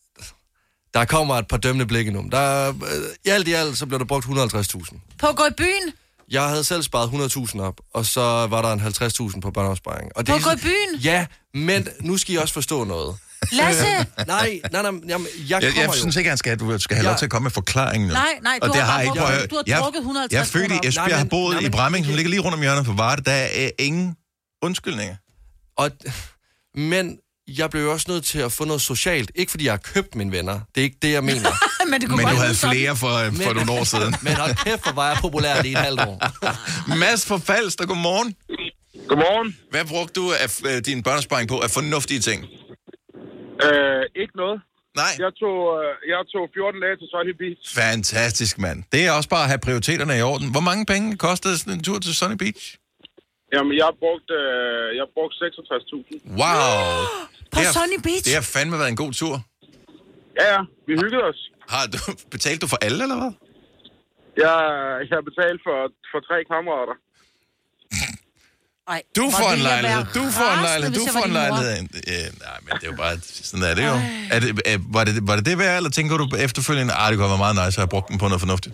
Der kommer et par dømmende blikke nu. Der, øh, I alt i alt, så blev der brugt et hundrede og halvtreds tusind. På at gå i byen? Jeg havde selv sparet hundrede tusind op, og så var der en halvtreds tusind på børneopsparingen. Og det på at gå i byen? Ja, men nu skal I også forstå noget. Lasse! nej, nej, nej, jamen, jeg Jeg, kommer jeg synes ikke, han skal, du skal have lov til at komme med forklaringen nu. Nej, nej, du og det har, har ikke, drukket, jeg, du har jeg, drukket et hundrede og halvtreds Jeg er født i Esbjerg, jeg har boet nej, i Bramming, som ligger lige rundt om hjørnet på Varde. Der er ingen undskyldninger. Og, men jeg blev jo også nødt til at få noget socialt. Ikke fordi jeg har købt mine venner. Det er ikke det, jeg mener. men det men du havde flere for, for men, nogle år siden. men hold kæft, hvor var jeg populær i et halvt år. Mads fra Falster, godmorgen. Godmorgen. Hvad brugte du af uh, din børnesparing på af fornuftige ting? Øh, ikke noget. Nej. Jeg tog, øh, jeg tog fjorten dage til Sunny Beach. Fantastisk, mand. Det er også bare at have prioriteterne i orden. Hvor mange penge kostede sådan en tur til Sunny Beach? Jamen, jeg har brugt, øh, jeg har brugt seksogtres tusind. Wow. På har, Sunny Beach? Det har fandme været en god tur. Ja, ja. Vi hyggede os. Har du, betalt du for alle, eller hvad? Jeg, jeg har betalt for, for tre kammerater. Ej, du får en lejlighed, du får en rasende, lejlighed, du hvis jeg får var en din lejlighed. Øh, nej, men det er jo bare, sådan er det jo. Er det, er, var, det, var det det værd, eller tænker du efterfølgende, at det kunne have været meget nice at have brugt dem på noget fornuftigt?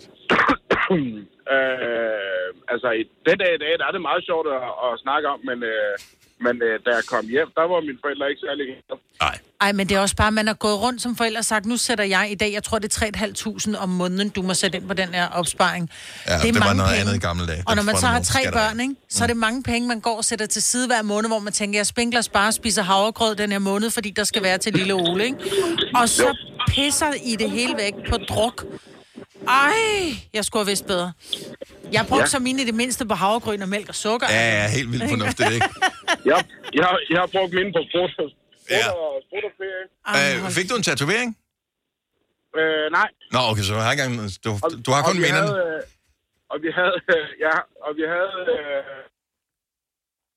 øh, altså, i den dag i dag, der er det meget sjovt at, at snakke om, men, øh, men øh, da jeg kom hjem, der var mine forældre ikke særlig glade. Nej. Ej, men det er også bare, man har gået rundt som forældre og sagt, nu sætter jeg i dag, jeg tror det er tre tusind fem hundrede om måneden, du må sætte ind på den her opsparing. Ja, det, det var noget penge. Andet i gamle dage. Og når man så har tre børn, ikke, så er det mange penge, man går og sætter til side hver måned, hvor man tænker, jeg spinkler spare og spiser havregrød den her måned, fordi der skal være til lille Ole, ikke? Og så pisser I det hele væk på druk. Ej, jeg skulle have vidst bedre. Jeg brugte ja. så mine i det mindste på havregryn og mælk og sukker. Ja, ja, helt vildt fornuftigt, ikke? ja, jeg, jeg har brugt mine på sprut. Ja. Øh, fik du en tatovering? Øh, nej. Nå, okay, så har gang, du, og, du har kun minderne. Øh, og vi havde, øh, ja, og vi havde, øh,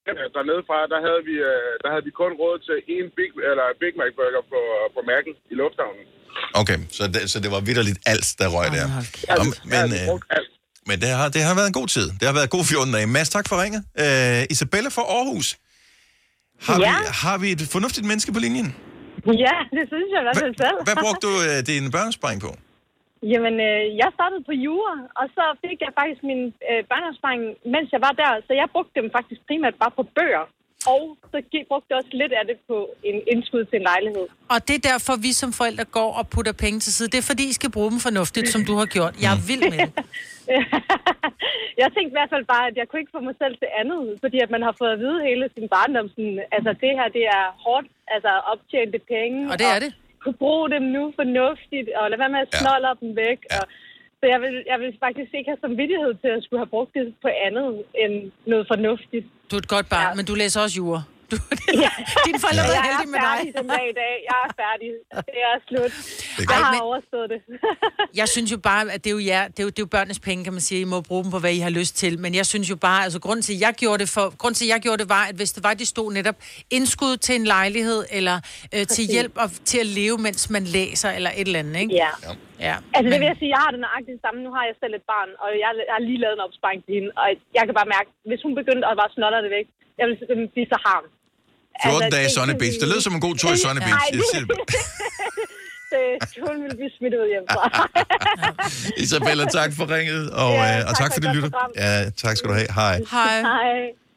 dernede fra, der havde vi, øh, der havde vi kun råd til en Big, eller Big Mac burger på, på Mærken i lufthavnen. Okay, så det, så det var vitterligt alt, der røg der. Ja, Om, men ja, øh, men det, har, det har været en god tid. Det har været god fjorten dage. Mads, tak for ringet. Øh, Isabella fra Aarhus. Har, Ja. vi, har vi et fornuftigt menneske på linjen? Ja, det synes jeg i hvert fald selv. Hvad brugte du øh, din børneopsparing på? Jamen, øh, jeg startede på jura, og så fik jeg faktisk min øh, børneopsparing, mens jeg var der. Så jeg brugte dem faktisk primært bare på bøger. Og så brugte jeg også lidt af det på en indskud til en lejlighed. Og det er derfor, vi som forældre går og putter penge til side. Det er fordi, I skal bruge dem fornuftigt, som du har gjort. Jeg er vild med det. Jeg tænkte i hvert fald bare, at jeg kunne ikke få mig selv til andet, fordi at man har fået at vide hele sin barndom, sådan, altså det her, det er hårdt, altså optjente penge. Og det er det. Kunne bruge dem nu fornuftigt, og lade være med at snolle dem væk. Ja. Og, så jeg vil, jeg vil faktisk ikke have samvittighed til at skulle have brugt det på andet end noget fornuftigt. Du er et godt barn, ja. Men du læser også jura. Du, ja. Dine forældre ja. er heldige med dig. Jeg er færdig den dag i dag. Jeg er færdig. Det er slut. Jeg har men, overstået det. Jeg synes jo bare, at det er jo, jer, det er jo, det er jo børnenes penge, kan man sige. I må bruge dem på, hvad I har lyst til. Men jeg synes jo bare, altså grunden til, at jeg gjorde det, for, grunden til, at jeg gjorde det var, at hvis det var, de stod netop indskud til en lejlighed, eller øh, til hjælp og, til at leve, mens man læser, eller et eller andet, ikke? Ja. Ja. Altså det vil jeg sige, jeg har det nøjagtigt det samme. Nu har jeg selv et barn, og jeg, jeg har lige lavet en opsparing til hende. Og jeg kan bare mærke, hvis hun begyndte at bare snoller det væk, jeg vil simpelthen blive så harm. fjorten altså, dage i Sunny Beach. Det lød som en god tur i Sunny Beach. Nej, det, hun ville blive smidt ud hjemmefra. Isabella, tak for ringet, og, ja, øh, og tak, tak for, for det lytter. Ja, tak skal du have. Hej. Hej. Hej.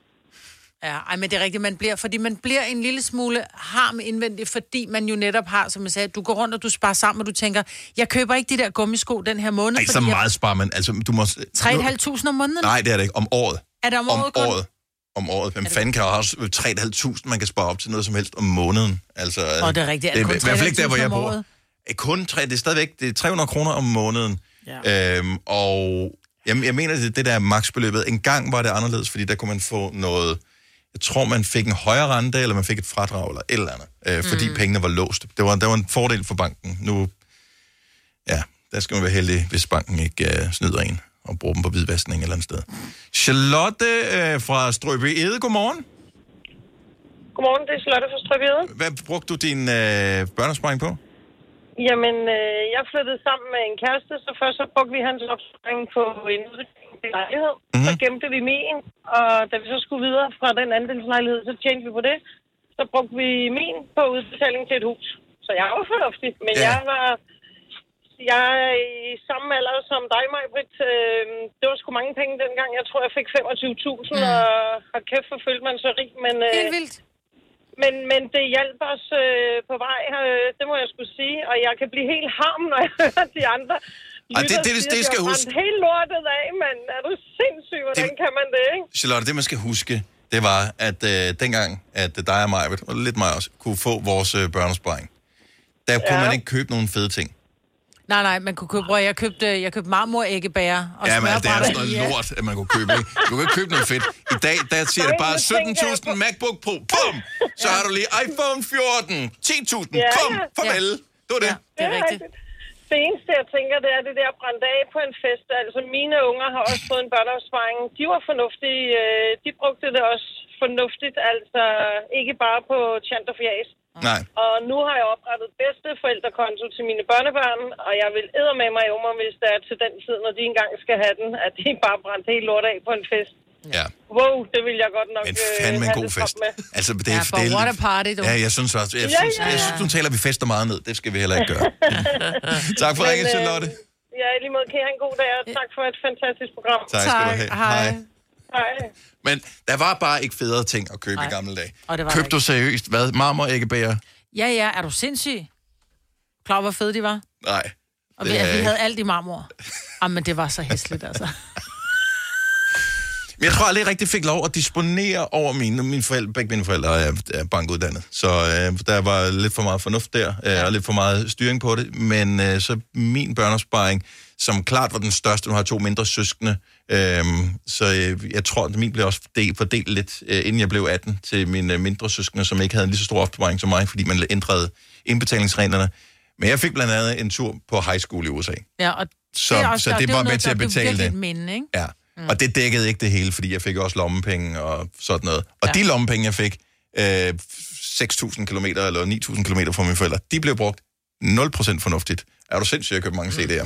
Ja, ej, men det er rigtigt, man bliver, fordi man bliver en lille smule harm indvendigt, fordi man jo netop har, som jeg sagde, du går rundt, og du sparer sammen, og du tænker, jeg køber ikke de der gummisko den her måned. Nej, så meget jeg... sparer man. Altså, du må... tre tusind fem hundrede om måneden? Nej, det er det ikke. Om året. Er det om året? Om året. Om året. Hvem fanden kan også tre tusind fem hundrede man kan spare op til noget som helst om måneden? Altså, og det er rigtigt. Er det det er i hvert fald ikke der, hvor jeg bor. Kun tre, det er stadigvæk det er tre hundrede kroner om måneden. Ja. Øhm, og jeg, jeg mener, det, det der maksbeløbet. En gang var det anderledes, fordi der kunne man få noget... Jeg tror, man fik en højere rente, eller man fik et fradrag, eller et eller andet. Øh, fordi mm. pengene var låst. Det var, det var en fordel for banken. Nu, ja, der skal man være heldig, hvis banken ikke uh, snyder en og bruger dem på hvidvaskning et eller andet sted. Charlotte øh, fra Strøby Ede, godmorgen. Godmorgen, det er Charlotte fra Strøby Ede. Hvad brugte du din øh, børneopsparing på? Jamen, øh, jeg flyttede sammen med en kæreste, så først så brugte vi hans opsparing på en lejlighed. Mm-hmm. Så gemte vi min, og da vi så skulle videre fra den andelslejlighed, så tjente vi på det. Så brugte vi min på udbetaling til et hus. Så jeg var fornuftig, men ja. jeg var... Jeg er i samme alder som dig, Maj-Britt. Det var sgu mange penge dengang. Jeg tror, jeg fik femogtyve tusind, mm. og har kæft, for følte man så rig. Men, Helt vildt. Men, men det hjalp os øh, på vej, øh, det må jeg skulle sige. Og jeg kan blive helt harm, når jeg hører de andre. Ej, det, det, det, det skal jeg huske. Helt lortet af, men er du sindssyg, hvordan det, kan man det, ikke? Charlotte, det man skal huske, det var, at øh, dengang, at dig og Maj-Britt, og lidt mig også, kunne få vores øh, børnesparing. Der kunne ja. man ikke købe nogen fede ting. Nej, nej, man kunne købe, bror, jeg købte, jeg købte marmoræggebærer og ja, men det er sådan noget ja. lort, at man kunne købe, ikke? Du kan ikke købe noget fedt. I dag, der siger det bare sytten tusind MacBook Pro. Bum! Så har du lige iPhone fjorten. ti tusind. Ja. Kom, farvel. Ja. Det var det. Ja, det er rigtigt. Det eneste, jeg tænker, det er det der brændt af på en fest. Altså, mine unger har også fået en børneopsparing. De var fornuftige. De brugte det også fornuftigt. Altså, ikke bare på tjant og fjæs. Nej. Og nu har jeg oprettet bedste forældrekonto til mine børnebørn, og jeg vil eddermame mig i mig, hvis det er til den tid, når de engang skal have den, at de bare brændte helt lort af på en fest. Ja. Wow, det vil jeg godt nok Men fandme en god fest. Med. Altså, det er, ja, det er, what a party, du. Ja, jeg synes også. Jeg ja, synes, ja, ja. jeg synes, nu taler vi fester meget ned. Det skal vi heller ikke gøre. Tak for ringen, Charlotte. Ja, i lige måde kan I have en god dag, og tak for et fantastisk program. Tak skal du have. Hej. Hej. Men der var bare ikke federe ting at købe Nej. i gamle dage. Købte du seriøst, hvad? Marmoræggebæger? Ja, ja, er du sindssyg? Klar, hvor fede de var? Nej. Og vi, altså, vi havde alt i marmor. Jamen, det var så hæsligt, altså. Men jeg tror aldrig rigtig fik lov at disponere over mine. Mine forældre, begge mine forældre er, er bankuddannet. Så øh, der var lidt for meget fornuft der, øh, og lidt for meget styring på det. Men øh, så min børneopsparing, som klart var den største, nu har jeg to mindre søskende, øh, så øh, jeg tror, at min blev også fordelt, fordelt lidt, øh, inden jeg blev atten, til mine mindre søskende, som ikke havde en lige så stor opsparing som mig, fordi man ændrede indbetalingsreglerne. Men jeg fik blandt andet en tur på high school i U S A. Ja, og så, det, også, så det, det var med noget, til at betale det. Minde, ikke? Ja. Mm. Og det dækkede ikke det hele, fordi jeg fik også lommepenge og sådan noget. Og ja. de lommepenge, jeg fik, øh, seks tusind kilometer eller ni tusind kilometer fra mine forældre, de blev brugt nul procent fornuftigt. Er du sindssygt at købe mange C D'er?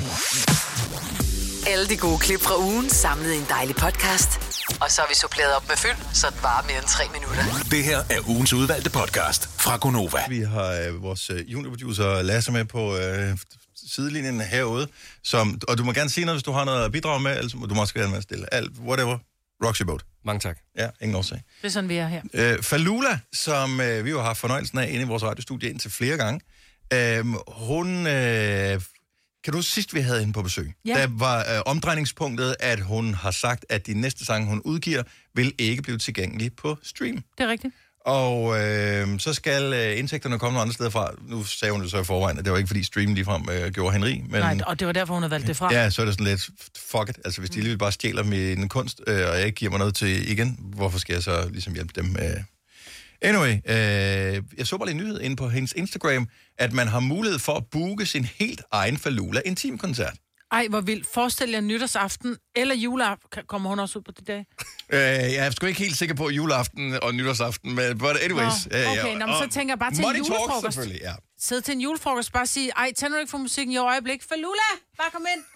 Alle de gode klip fra ugen samlet i en dejlig podcast. Og så har vi suppleret op med fyld, så det varer mere end tre minutter. Det her er ugens udvalgte podcast fra Gonova. Vi har øh, vores øh, juniorproducer Lasse med på øh, sidelinjen herude. Som, og du må gerne sige noget, hvis du har noget at bidrage med, eller du må også gerne være stille. Alt, whatever. Rocks your boat. Mange tak. Ja, ingen årsag. Det er sådan, vi er her. Øh, Falula, som øh, vi jo har haft fornøjelsen af inde i vores radiostudie indtil flere gange. Øh, hun... Øh, Kan du sidst, vi havde hende på besøg? Ja. Der var øh, omdrejningspunktet, at hun har sagt, at de næste sange, hun udgiver, vil ikke blive tilgængelige på stream. Det er rigtigt. Og øh, så skal øh, indtægterne komme nogle andre steder fra. Nu sagde hun det så i forvejen, at det var ikke fordi stream ligefrem øh, gjorde hende rig. Men, Nej, og det var derfor, hun har valgt det fra. Ja, så er det sådan lidt, fuck it. Altså hvis de lige bare stjæler min kunst, øh, og jeg ikke giver mig noget til igen, hvorfor skal jeg så ligesom hjælpe dem? Øh? Anyway, øh, jeg så bare lige en nyhed inde på hendes Instagram, at man har mulighed for at booke sin helt egen Falula intimkoncert. Ej, hvor vildt. Forestil jer nytårsaften eller juleaften. Kommer hun også ud på det dag? Øh, jeg er sgu ikke helt sikker på juleaften og nytårsaften, men but anyways. Nå, okay, øh, nå, men så tænker jeg bare til en julefrokost. Selvfølgelig, ja. Sidde til en julefrokost, bare sige, ej, tænder du ikke for musikken i øjeblik? Falula, bare kom ind.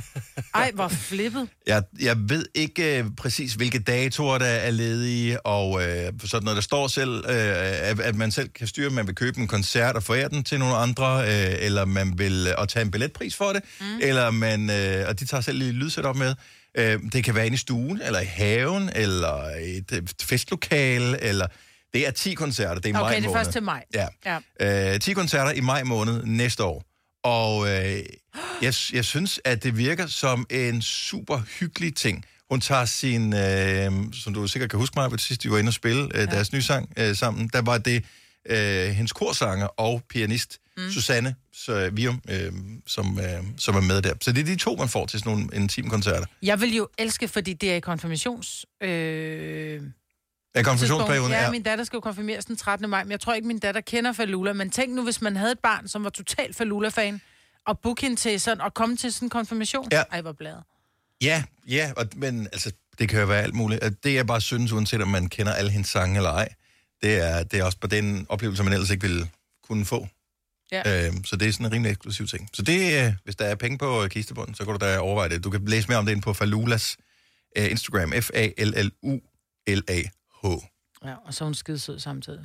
Ej, hvor flippet. Jeg, jeg ved ikke uh, præcis, hvilke datoer, der er ledige, og uh, sådan noget, der står selv, uh, at, at man selv kan styre, at man vil købe en koncert og forære den til nogle andre, uh, eller man vil uh, tage en billetpris for det, mm. eller man, uh, og de tager selv lige lydsæt op med. Uh, det kan være inde i stuen, eller i haven, eller et, et festlokale, eller... Det er ti koncerter, det er i okay, maj måned. måned. Okay, det er først til maj. Ja. ja. Uh, ti koncerter i maj måned næste år. Og øh, jeg, jeg synes, at det virker som en super hyggelig ting. Hun tager sin, øh, som du sikkert kan huske mig, på det sidste, de var inde og spille øh, ja. deres nye sang øh, sammen. Der var det øh, hendes korsanger og pianist, mm. Susanne så, Vium, øh, som, øh, som er med der. Så det er de to, man får til sådan nogle intime koncerter. Jeg vil jo elske, fordi det er i konfirmations... Øh... Ja, konfirmationsperioden, ja. Ja, min datter skal jo konfirmeres den trettende maj, men jeg tror ikke, min datter kender Falula. Men tænk nu, hvis man havde et barn, som var total Falula-fan, og booke hende til sådan, og komme til sådan en konfirmation. Ja. Ej, hvor bladet. Ja, ja, og, men altså, det kan jo være alt muligt. Det jeg bare synes, uanset om man kender alle hendes sange eller ej, det er, det er også på den oplevelse, man ellers ikke ville kunne få. Ja. Øhm, så det er sådan en rimelig eksklusiv ting. Så det, øh, hvis der er penge på kistebunden, så kan du da overveje det. Du kan læse mere om det inde på Falulas øh, Instagram, F A L L U L A H. Ja, og så er hun skidesød samtidig.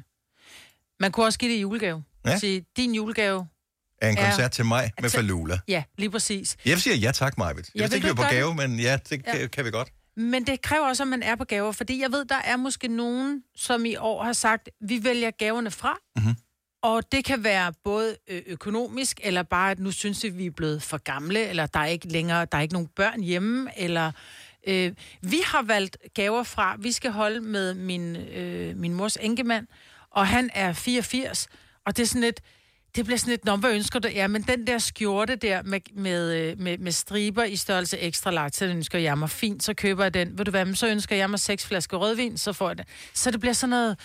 Man kunne også give det i julegave. Ja. Sige, din julegave er en koncert er... til mig med Falula. Ja, lige præcis. Jeg siger ja tak, Majbet. Jeg ved ikke, vi er på gave, det? men ja, det ja. Kan, kan vi godt. Men det kræver også, at man er på gaver, fordi jeg ved, der er måske nogen, som i år har sagt, vi vælger gaverne fra, mm-hmm. og det kan være både økonomisk, eller bare, at nu synes vi, vi er blevet for gamle, eller der er ikke længere, der er ikke nogen børn hjemme, eller... Øh, vi har valgt gaver fra, vi skal holde med min, øh, min mors enkemand, og han er fireogfirs, og det er sådan lidt, det bliver sådan lidt, nå, hvad ønsker du? Ja, men den der skjorte der med, med, med, med striber i størrelse ekstra large, så ønsker jeg mig fint, så køber jeg den. Ved du hvad, men så ønsker jeg mig seks flasker rødvin, så får jeg det. Så det bliver sådan noget...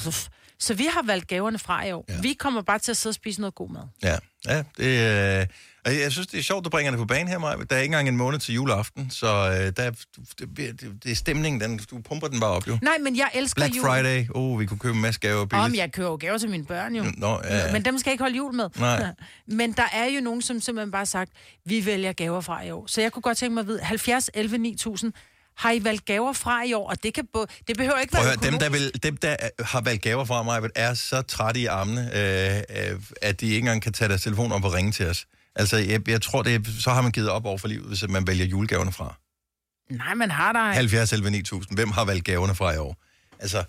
Så vi har valgt gaverne fra i år. Ja. Vi kommer bare til at sidde og spise noget god mad. Ja, ja det, øh, jeg synes, det er sjovt, du bringer det på banen her, Maja. Der er ikke engang en måned til juleaften, så øh, der, det, det, det er stemningen, den, du pumper den bare op, jo. Nej, men jeg elsker Black jul. Black Friday, oh, vi kunne købe en masse gaver billigt. Om jeg køber gaver til mine børn, jo. Nå, ja, ja. Men dem skal jeg ikke holde jul med. Nej. Men der er jo nogen, som simpelthen bare har sagt, vi vælger gaver fra i år. Så jeg kunne godt tænke mig at vide, halvfjerds elleve ni tusind, har I valgt gaver fra i år? Og det, kan både, det behøver ikke Prøv være at høre, dem, der vil, dem, der har valgt gaver fra mig, er så trætte i armene, øh, at de ikke engang kan tage deres telefon op og ringe til os. Altså, jeg, jeg tror, det er, så har man givet op over for livet, hvis man vælger julegaverne fra. Nej, man har der... halvfjerds elleve ni tusind. Hvem har valgt gaverne fra i år? Altså,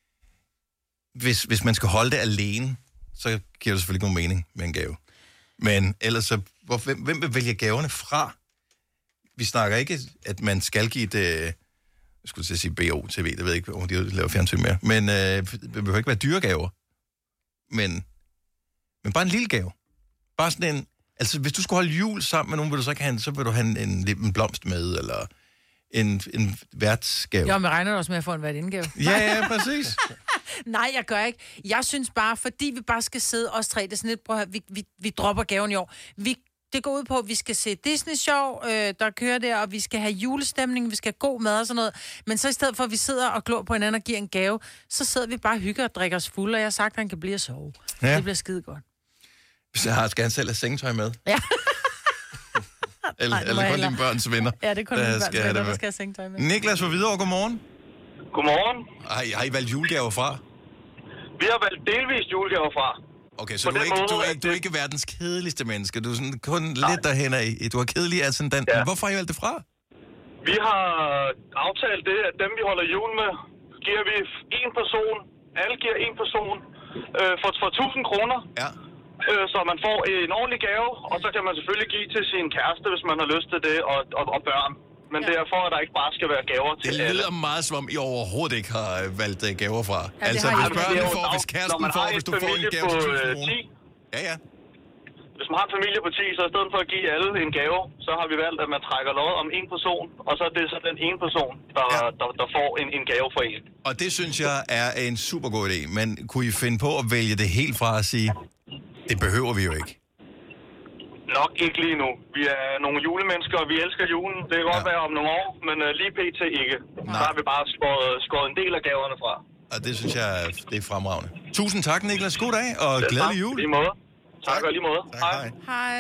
hvis, hvis man skal holde det alene, så giver det selvfølgelig ikke nogen mening med en gave. Men ellers så... Hvor, hvem, hvem vil vælge gaverne fra? Vi snakker ikke, at man skal give det... Jeg skulle til at sige B O T V, det ved jeg ikke, om de laver fjernsyn mere. Men øh, det behøver ikke være dyre gaver. Men, men bare en lille gave. Bare sådan en... Altså, hvis du skulle holde jul sammen med nogen, vil du så ikke have en, så vil du have en, en, en blomst med, eller en, en værtsgave. Jo, men regner du også med at få en værtindgave? Ja, ja, præcis. Nej, jeg gør ikke. Jeg synes bare, fordi vi bare skal sidde os tre, det er sådan lidt, prøv at høre, vi, vi, vi dropper gaven i år. Vi det går ud på, at vi skal se Disney-show, øh, der kører der, og vi skal have julestemning, vi skal have god mad og sådan noget. Men så i stedet for, at vi sidder og glor på hinanden og giver en gave, så sidder vi bare og hygger og drikker os fulde, og jeg har sagt, at han kan blive at sove. Ja. Det bliver skide godt. Hvis jeg har, skal han selv have sengetøj med? Ja. eller Nej, eller kun dine børns venner? Ja, det er kun dine børns venner, der skal have sengetøj med. Niklas fra Hvidovre, godmorgen. Godmorgen. Har I, har I valgt julegaver fra? Vi har valgt delvist julegaver fra. Okay, så du er, ikke, du, er ikke, du er ikke verdens kedeligste menneske. Du er sådan kun Nej. lidt derhen af. Du er kedelig af sådan den. Ja. Hvorfor har I valgt det fra? Vi har aftalt det, at dem vi holder jul med, giver vi en person. Alle giver en person øh, for, for tusind kroner. Ja. Øh, så man får en ordentlig gave, og så kan man selvfølgelig give til sin kæreste, hvis man har lyst til det, og, og, og børn. Men ja. det er for, at der ikke bare skal være gaver til alle. Det lyder alle. meget, som om I overhovedet ikke har valgt uh, gaver fra. Ja, altså, hvis børnene får, hvis kæresten får, hvis du får en gave til tusind kroner. Ja, ja. Hvis man har en familie på ti, så i stedet for at give alle en gave, så har vi valgt, at man trækker lod om en person, og så er det så den ene person, der, ja. der, der får en, en gave for en. Og det synes jeg er en super god idé, men kunne I finde på at vælge det helt fra at sige, det behøver vi jo ikke? Nok ikke lige nu. Vi er nogle julemennesker, og vi elsker julen. Det kan godt ja. være om nogle år, men uh, lige pt. ikke. Nej. Så har vi bare skåret, skåret en del af gaverne fra. Og det synes jeg, det er fremragende. Tusind tak, Niklas. God dag, og glædelig jul. Lige måde. Tak, tak. Og lige måde. Tak, hej. Hej.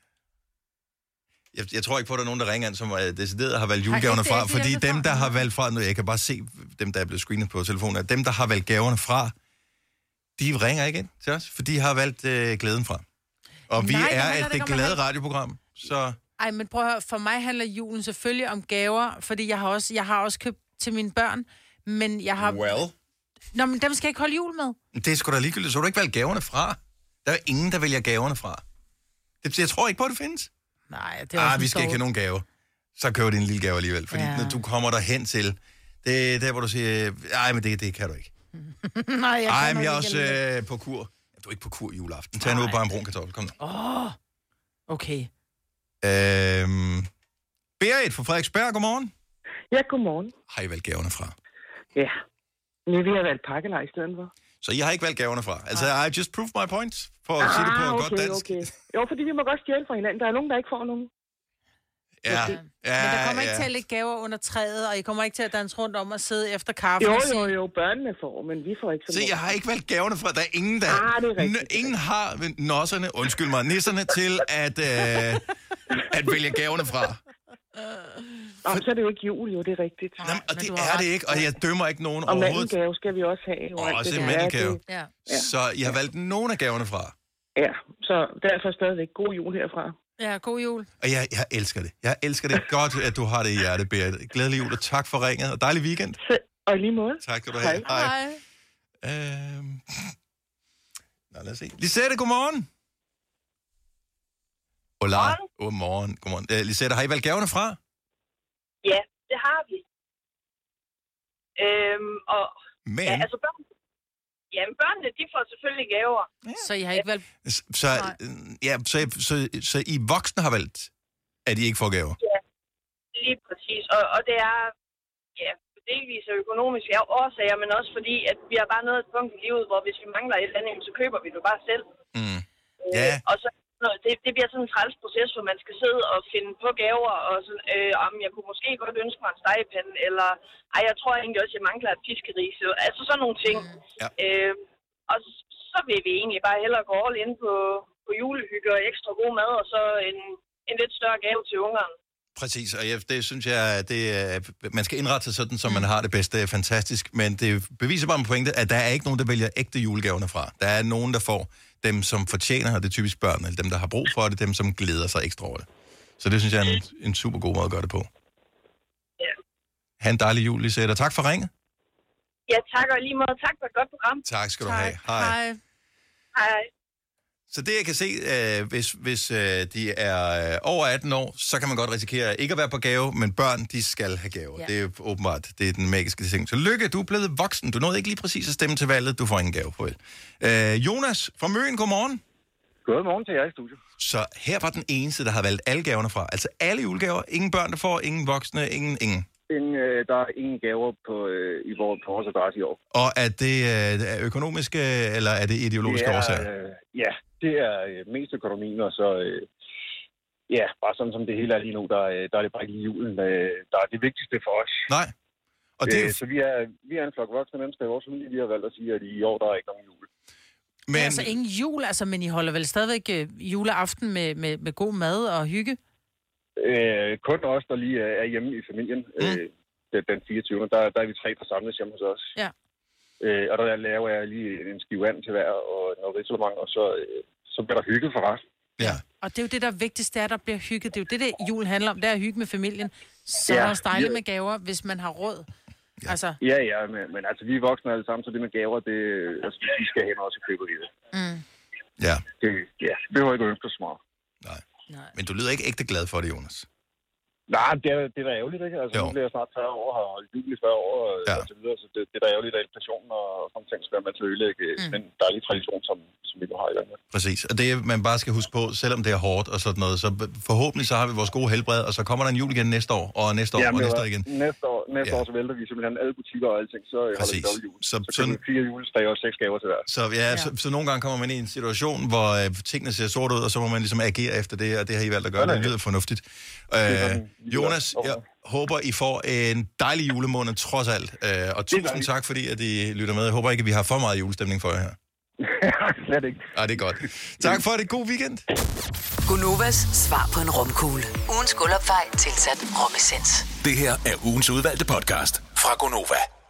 Jeg, jeg tror ikke på, at der er nogen, der ringer ind, som uh, decideret har valgt julegaverne fra, fordi dem, der har valgt fra, nu jeg kan bare se dem, der er blevet screenet på telefonen, at dem, der har valgt gaverne fra, de ringer ikke ind til os, for de har valgt uh, glæden fra. Og vi Nej, er det et det glade radioprogram, så... Ej, men prøv at høre, for mig handler julen selvfølgelig om gaver, fordi jeg har også, jeg har også købt til mine børn, men jeg har... Well... Nå, men dem skal jeg ikke holde jul med. Det er sgu da ligegyldigt, så har du ikke valgt gaverne fra. Der er ingen, der vælger gaverne fra. Det, jeg tror ikke på, at det findes. Nej, det er også Ah, vi skal ikke have nogen gave. Så køber din lille gave alligevel, fordi ja. når du kommer der hen til, det er der, hvor du siger, ej, men det, det kan du ikke. Nej, jeg kan Ej, men jeg er ikke også øh, på kur. Du er ikke på kur juleaften. Tag nu bare en brun kartoffel. Kom nu. Åh, oh, okay. Øhm, Berit fra Frederiksberg, godmorgen. Ja, godmorgen. Har I valgt gaverne fra? Ja. Men vi har valgt pakkelej i stedet for. Så I har ikke valgt gaverne fra? Altså, I just proved my point, for at ah, sige det på okay, godt dansk. Okay. Jo, fordi vi må godt stjæle fra hinanden. Der er nogen, der ikke får nogen. Ja, okay. ja, men der kommer ja. ikke til at lægge gaver under træet, og I kommer ikke til at danse rundt om at sidde efter kaffe. Jo, og sige... jo, jo, børnene får, men vi får ikke sådan. Se, jeg har ikke valgt gaverne fra. Der er ingen, der... Ah, det er rigtigt, N- ingen har nosserne, undskyld mig, nisserne til at, øh, at vælge gaverne fra. Nå, så er det jo ikke jul, jo, det er rigtigt. Jamen, og det er det ikke, og jeg dømmer ikke nogen og overhovedet. Og mandelgave skal vi også have. Og også en mandelgave. Ja. Så I har valgt nogle af gaverne fra? Ja, så derfor stadigvæk god jul herfra. Ja, god jul. Og jeg, jeg elsker det. Jeg elsker det godt, at du har det i hjertet, Berit. Glædelig jul, og tak for ringet, og dejlig weekend. Så, og lige måde. Tak skal du have. Hej. Hej. Øhm... Nå, lad os se. Lisette, godmorgen. Hola. Godmorgen. Godmorgen. Uh, Lisette, har I valgt gaverne fra? Ja, det har vi. Øhm, og... Men... Ja, altså børn... Jamen, børnene, de får selvfølgelig gaver. Ja. Så I har ikke valgt... Så, så, ja, så, så, så, så I voksne har valgt, at I ikke får gaver? Ja, lige præcis. Og, og det er, ja, delvis økonomisk årsager, men også fordi, at vi har bare nået et punkt i livet, hvor hvis vi mangler et eller andet, så køber vi det bare selv. Mm. Ja. Øh, og så det, det bliver sådan en træls proces, hvor man skal sidde og finde på gaver, og sådan, øh, om jeg kunne måske godt ønske mig en stegepande, eller ej, jeg tror egentlig også, jeg mangler et fiskeris, altså sådan nogle ting. Mm. Ja. Øh, og så vil vi egentlig bare hellere gå all in på, på julehygge og ekstra god mad, og så en, en lidt større gave til ungerne. Præcis, og jeg, det synes jeg, det er, man skal indrette sig sådan, som man har det bedste. Det er fantastisk, men det beviser bare en pointe, at der er ikke nogen, der vælger ægte julegaverne fra. Der er nogen, der får dem, som fortjener, og det er typisk børn, eller dem, der har brug for det, dem, som glæder sig ekstra over det. Så det synes jeg er en, en super god måde at gøre det på. Ja. Ha' en dejlig jul, Lisette, og tak for ringet. Ja, tak, og lige måde. Tak for et godt program. Tak skal tak. du have. Hej. Hej. Hej. Så det, jeg kan se, øh, hvis, hvis øh, de er øh, over atten år, så kan man godt risikere ikke at være på gave, men børn, de skal have gaver. Ja. Det er åbenbart, det er den magiske ting. Så lykke, du er blevet voksen. Du nåede ikke lige præcis at stemme til valget. Du får ingen gave på vel. Øh, Jonas fra Møn, godmorgen. Godmorgen til jer i studiet. Så her var den eneste, der har valgt alle gaverne fra. Altså alle julegaver. Ingen børn, der får. Ingen voksne. Ingen. ingen. En, øh, der er ingen gaver på, øh, i vores, på vores adresse i år. Og er det øh, økonomiske, eller er det ideologiske det er, årsager? Øh, ja, det er øh, mest økonomien, og så, øh, ja, bare sådan som det hele er lige nu, der, der er det bare ikke lige julen, der er det vigtigste for os. Nej. Og det er... øh, så vi er, vi er en flok voksne mennesker i vores familie, vi har valgt at sige, at i år der er ikke nogen jul. Men... Ja, altså ingen jul, altså, men I holder vel stadigvæk øh, juleaften med, med, med god mad og hygge? Øh, kun os, der lige er hjemme i familien, mm. øh, den, den fireogtyvende Der, der er vi tre, der samles hjemme hos os. Ja. Øh, og der laver jeg lige en skive vand til hver og noget risalemang, og så, øh, så bliver der hygget for resten. Ja. Og det er jo det, der vigtigste er, der bliver hygget. Det er jo det, det jul handler om, det er at hygge med familien. Så ja, er det også dejligt ja. med gaver, hvis man har råd. Ja, altså. ja, ja men, men altså, vi er voksne alle sammen, så det med gaver, det, altså, vi skal hen også i køberiet. Mm. Ja. Det, ja, det behøver ikke at ønske så meget. Nej. Nej. Men du lyder ikke ægte glad for det, Jonas. Nej, det er, det er da ærgerligt, ikke? Altså, jo. Nu bliver jeg snart fyrre år, har holdt jul i fyrre år, og, ja. og så videre, så det, det er da ærgerligt, at inflation og sådan ting skal være med til at ødelægge mm. den dejlige tradition, som, som vi nu har i Danmark. Præcis, og det man bare skal huske på, selvom det er hårdt og sådan noget, så forhåbentlig så har vi vores gode helbred, og så kommer der en jul igen næste år, og næste år, ja, og næste år igen. Næste år, næste ja. år så vælter vi simpelthen alle butikker og alting, så holder vi dobbelt jul. Så, så sådan, fire julestreg og seks gaver til hver. Så ja, ja. Så, så nogle gange kommer man i en situation, hvor øh, tingene ser sort ud, og så må man ligesom agere efter det, og det har I valgt at gøre, ja, det lyder fornuftigt. Øh, Jonas, jeg håber, I får en dejlig julemåned trods alt. Øh, og tusind tak, fordi at I lytter med. Jeg håber ikke, at vi har for meget julestemning for jer her. Slet ikke. Ej, det er godt. Tak for det. God weekend. Gonovas svar på en romkugle. Ugens guldopfej tilsat romessens. Det her er ugens udvalgte podcast fra Gonova.